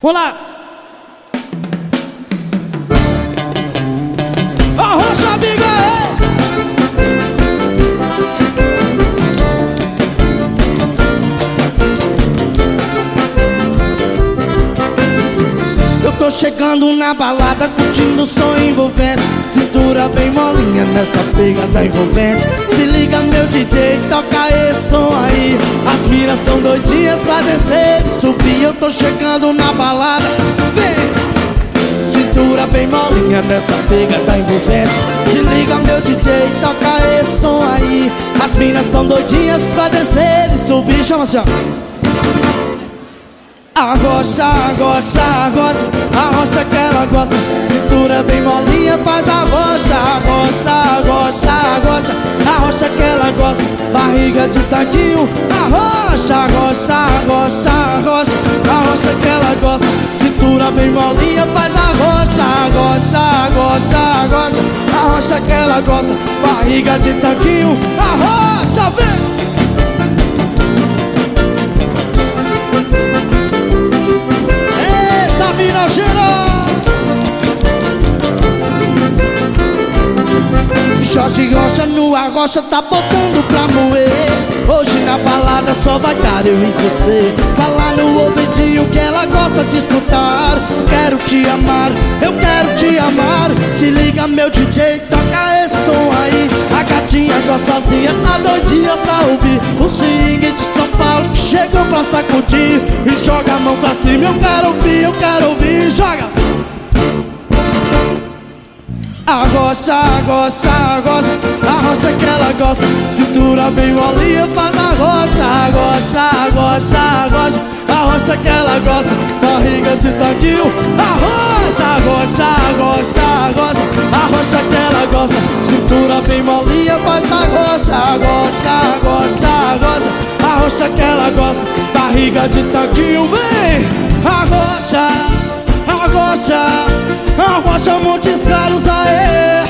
Vamos lá! Arrocha, amiga! Eu tô chegando na balada, curtindo o som envolvente, cintura bem molinha nessa pegada envolvente. Se liga meu DJ, toca esse som aí. As minas tão doidinhas pra descer e subir. Eu tô chegando na balada, vem! Cintura bem molinha nessa pegada envolvente. Se liga meu DJ, toca esse som aí. As minas tão doidinhas pra descer e subir. Chama assim, ó. Arrocha, arrocha, arrocha, arrocha que ela gosta. Cintura bem molinha, faz arrocha, arrocha, arrocha, arrocha, arrocha que ela gosta. Barriga de tanquinho, arrocha, arrocha, arrocha, arrocha, arrocha que ela gosta. Cintura bem molinha, faz arrocha, arrocha, arrocha, arrocha, arrocha que ela gosta. Barriga de tanquinho, arrocha, vem! Mina geral, Jorge Rocha no arrocha tá botando pra moer. Hoje na balada só vai dar eu e você. Falar no ouvidinho que ela gosta de escutar. Quero te amar, eu quero te amar. Se liga meu DJ, toca esse som aí. A gatinha gostosinha tá doidinha pra ouvir o swing de São Paulo que chegou pra sacudir. E joga a mão pra cima, eu quero ouvir, joga! Arrocha, arrocha, arrocha, arrocha que ela gosta. Cintura bem molinha, faz arrocha, arrocha, arrocha, arrocha, arrocha que ela gosta. Barriga de tanquinho, arrocha, arrocha, arrocha, arrocha, arrocha que ela gosta. Cintura bem molinha, faz arrocha, arrocha, arrocha, arrocha, arrocha que ela gosta. Barriga de tanquinho, vem! Arrocha, arrocha, arrocha Montes Claros, aê!